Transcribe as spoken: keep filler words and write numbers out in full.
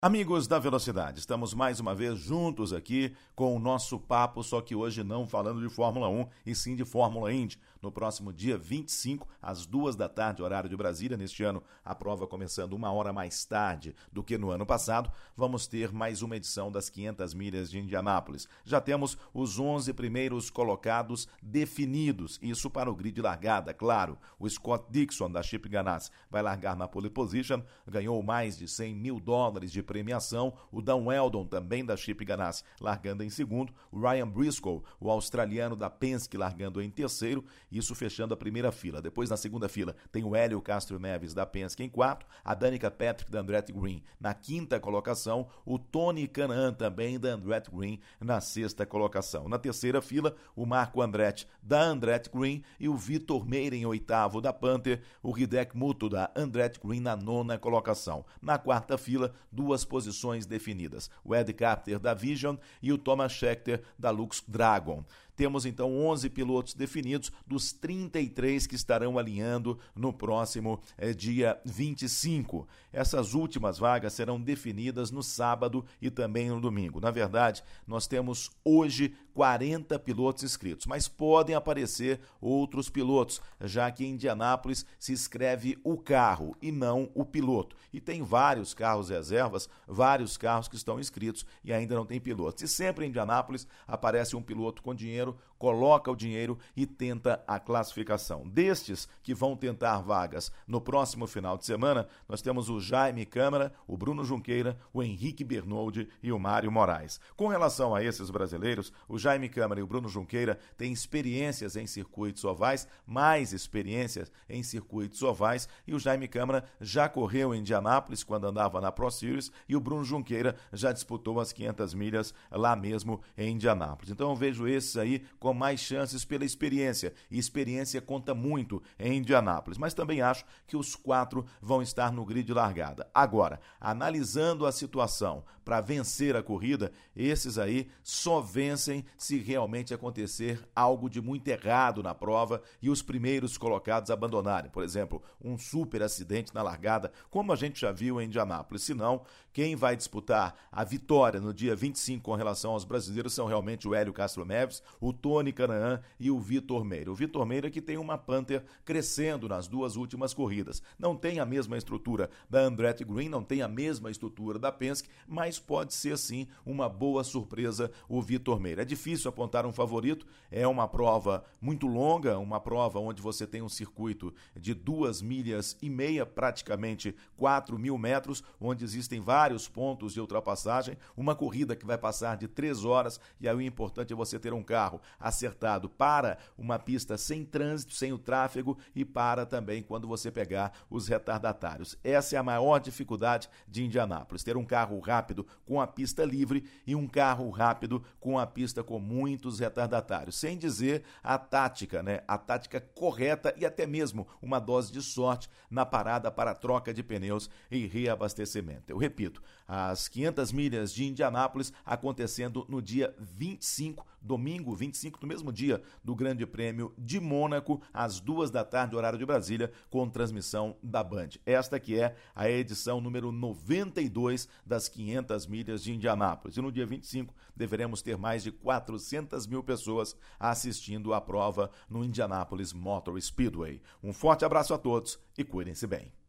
Amigos da Velocidade, estamos mais uma vez juntos aqui com o nosso papo, só que hoje não falando de Fórmula um, e sim de Fórmula Indy. No próximo dia vinte e cinco, às duas da tarde, horário de Brasília, neste ano a prova começando uma hora mais tarde do que no ano passado, vamos ter mais uma edição das quinhentas milhas de Indianápolis. Já temos os onze primeiros colocados definidos, isso para o grid de largada, claro. O Scott Dixon, da Chip Ganassi, vai largar na pole position, ganhou mais de cem mil dólares de premiação. O Dan Weldon, também da Chip Ganassi, largando em segundo. O Ryan Briscoe, o australiano da Penske, largando em terceiro. Isso fechando a primeira fila. Depois, na segunda fila, tem o Hélio Castro Neves da Penske em quarto. A Danica Patrick da Andretti Green na quinta colocação. O Tony Kanaan, também da Andretti Green, na sexta colocação. Na terceira fila, o Marco Andretti da Andretti Green e o Vitor Meira em oitavo da Panther. O Hideki Muto da Andretti Green na nona colocação. Na quarta fila, duas posições definidas. O Ed Carpenter da Vision e o Thomas Scheckter da Lux Dragon. Temos então onze pilotos definidos dos trinta e três que estarão alinhando no próximo eh, dia vinte e cinco. Essas últimas vagas serão definidas no sábado e também no domingo. Na verdade, nós temos hoje quarenta pilotos inscritos, mas podem aparecer outros pilotos, já que em Indianápolis se escreve o carro e não o piloto. E tem vários carros reservas, vários carros que estão inscritos e ainda não tem pilotos. E sempre em Indianápolis aparece um piloto com dinheiro, coloca o dinheiro e tenta a classificação. Destes que vão tentar vagas no próximo final de semana, nós temos o Jaime Câmara, o Bruno Junqueira, o Henrique Bernoldi e o Mário Moraes. Com relação a esses brasileiros, o Jaime Câmara e o Bruno Junqueira têm experiências em circuitos ovais, mais experiências em circuitos ovais, e o Jaime Câmara já correu em Indianápolis quando andava na Pro Series e o Bruno Junqueira já disputou as quinhentas milhas lá mesmo em Indianápolis. Então eu vejo esses aí com mais chances pela experiência, e experiência conta muito em Indianápolis, mas também acho que os quatro vão estar no grid de largada. Agora, analisando a situação para vencer a corrida, esses aí só vencem se realmente acontecer algo de muito errado na prova e os primeiros colocados abandonarem, por exemplo, um super acidente na largada, como a gente já viu em Indianápolis. Senão, quem vai disputar a vitória no dia vinte e cinco com relação aos brasileiros são realmente o Hélio Castro Neves, o Tony Kanaan e o Vitor Meira. O Vitor Meira que tem uma Panther crescendo nas duas últimas corridas. Não tem a mesma estrutura da Andretti Green, não tem a mesma estrutura da Penske, mas pode ser sim uma boa surpresa o Vitor Meira. É difícil apontar um favorito, é uma prova muito longa, uma prova onde você tem um circuito de duas milhas e meia, praticamente quatro mil metros, onde existem vários pontos de ultrapassagem, uma corrida que vai passar de três horas, e aí o importante é você ter um carro acertado para uma pista sem trânsito, sem o tráfego, e para também quando você pegar os retardatários. Essa é a maior dificuldade de Indianápolis, ter um carro rápido com a pista livre e um carro rápido com a pista com muitos retardatários, sem dizer a tática, né? A tática correta e até mesmo uma dose de sorte na parada para troca de pneus e reabastecimento. Eu repito, as quinhentas milhas de Indianápolis acontecendo no dia vinte e cinco, domingo vinte e cinco, no mesmo dia do Grande Prêmio de Mônaco, às duas da tarde, horário de Brasília, com transmissão da Band. Esta que é a edição número noventa e dois das quinhentas milhas de Indianápolis. E no dia vinte e cinco deveremos ter mais de quatrocentas mil pessoas assistindo à prova no Indianapolis Motor Speedway. Um forte abraço a todos e cuidem-se bem.